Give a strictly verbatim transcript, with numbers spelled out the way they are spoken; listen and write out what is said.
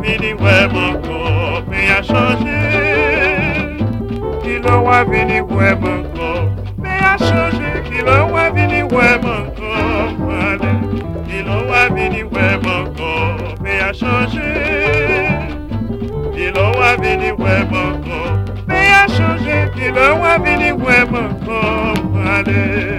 vini vraiment corps, mais a changé. Qui l'on a vini vraiment corps, mais a changé. Qui l'on a vini vraiment corps, qui l'on a vini vraiment corps, mais a changé. Qui l'on a vini vraiment corps, mais a changé. Qui l'on a vini vraiment corps,